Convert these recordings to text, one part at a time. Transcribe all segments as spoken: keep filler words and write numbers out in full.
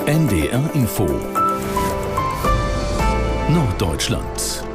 N D R Info Norddeutschland.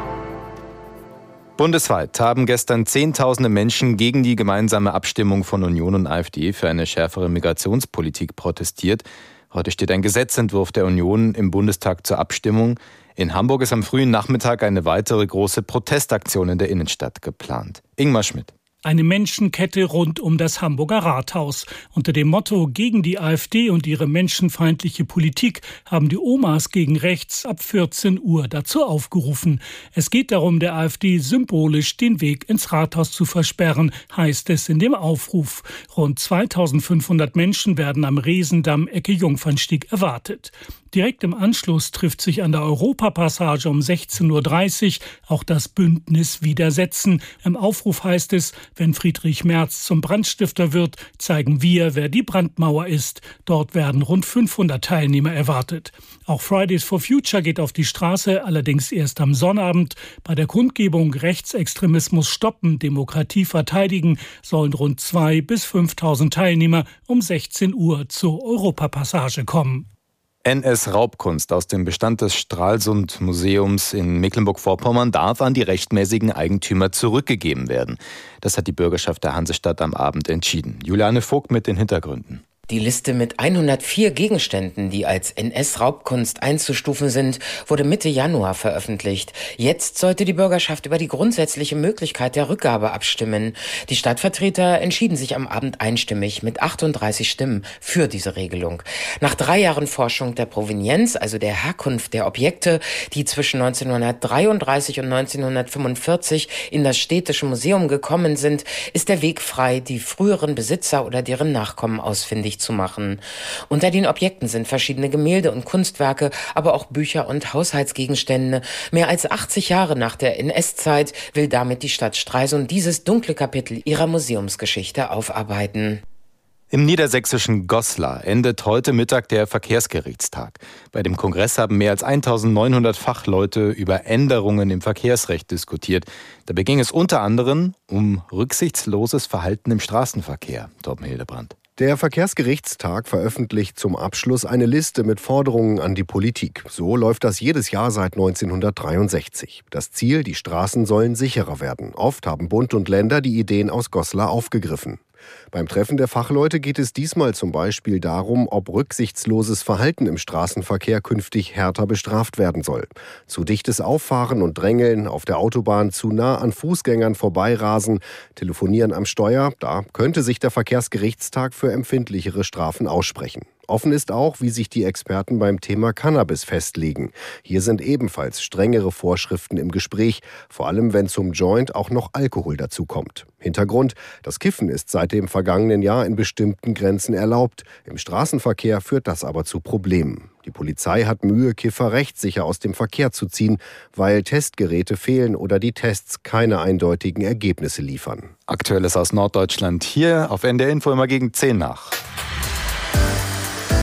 Bundesweit haben gestern Zehntausende Menschen gegen die gemeinsame Abstimmung von Union und AfD für eine schärfere Migrationspolitik protestiert. Heute steht ein Gesetzentwurf der Union im Bundestag zur Abstimmung. In Hamburg ist am frühen Nachmittag eine weitere große Protestaktion in der Innenstadt geplant. Ingmar Schmidt. Eine Menschenkette rund um das Hamburger Rathaus. Unter dem Motto „Gegen die AfD und ihre menschenfeindliche Politik" haben die Omas gegen rechts ab vierzehn Uhr dazu aufgerufen. Es geht darum, der AfD symbolisch den Weg ins Rathaus zu versperren, heißt es in dem Aufruf. Rund zweitausendfünfhundert Menschen werden am Resendamm Ecke Jungfernstieg erwartet. Direkt im Anschluss trifft sich an der Europapassage um sechzehn Uhr dreißig auch das Bündnis Widersetzen. Im Aufruf heißt es: Wenn Friedrich Merz zum Brandstifter wird, zeigen wir, wer die Brandmauer ist. Dort werden rund fünfhundert Teilnehmer erwartet. Auch Fridays for Future geht auf die Straße, allerdings erst am Sonnabend. Bei der Kundgebung Rechtsextremismus stoppen, Demokratie verteidigen sollen rund zweitausend bis fünftausend Teilnehmer um sechzehn Uhr zur Europapassage kommen. N S-Raubkunst aus dem Bestand des Stralsund-Museums in Mecklenburg-Vorpommern darf an die rechtmäßigen Eigentümer zurückgegeben werden. Das hat die Bürgerschaft der Hansestadt am Abend entschieden. Juliane Vogt mit den Hintergründen. Die Liste mit hundertvier Gegenständen, die als N S-Raubkunst einzustufen sind, wurde Mitte Januar veröffentlicht. Jetzt sollte die Bürgerschaft über die grundsätzliche Möglichkeit der Rückgabe abstimmen. Die Stadtvertreter entschieden sich am Abend einstimmig mit achtunddreißig Stimmen für diese Regelung. Nach drei Jahren Forschung der Provenienz, also der Herkunft der Objekte, die zwischen neunzehnhundertdreiunddreißig und neunzehnhundertfünfundvierzig in das Städtische Museum gekommen sind, ist der Weg frei, die früheren Besitzer oder deren Nachkommen ausfindig zu machen. Unter den Objekten sind verschiedene Gemälde und Kunstwerke, aber auch Bücher und Haushaltsgegenstände. Mehr als achtzig Jahre nach der N S-Zeit will damit die Stadt Stralsund dieses dunkle Kapitel ihrer Museumsgeschichte aufarbeiten. Im niedersächsischen Goslar endet heute Mittag der Verkehrsgerichtstag. Bei dem Kongress haben mehr als eintausendneunhundert Fachleute über Änderungen im Verkehrsrecht diskutiert. Dabei ging es unter anderem um rücksichtsloses Verhalten im Straßenverkehr. Torben Hildebrand. Der Verkehrsgerichtstag veröffentlicht zum Abschluss eine Liste mit Forderungen an die Politik. So läuft das jedes Jahr seit neunzehnhundertdreiundsechzig. Das Ziel: Die Straßen sollen sicherer werden. Oft haben Bund und Länder die Ideen aus Goslar aufgegriffen. Beim Treffen der Fachleute geht es diesmal zum Beispiel darum, ob rücksichtsloses Verhalten im Straßenverkehr künftig härter bestraft werden soll. Zu dichtes Auffahren und Drängeln, auf der Autobahn zu nah an Fußgängern vorbeirasen, Telefonieren am Steuer, da könnte sich der Verkehrsgerichtstag für empfindlichere Strafen aussprechen. Offen ist auch, wie sich die Experten beim Thema Cannabis festlegen. Hier sind ebenfalls strengere Vorschriften im Gespräch, vor allem wenn zum Joint auch noch Alkohol dazukommt. Hintergrund: Das Kiffen ist seit dem vergangenen Jahr in bestimmten Grenzen erlaubt. Im Straßenverkehr führt das aber zu Problemen. Die Polizei hat Mühe, Kiffer rechtssicher aus dem Verkehr zu ziehen, weil Testgeräte fehlen oder die Tests keine eindeutigen Ergebnisse liefern. Aktuelles aus Norddeutschland hier auf N D R Info immer gegen zehn nach.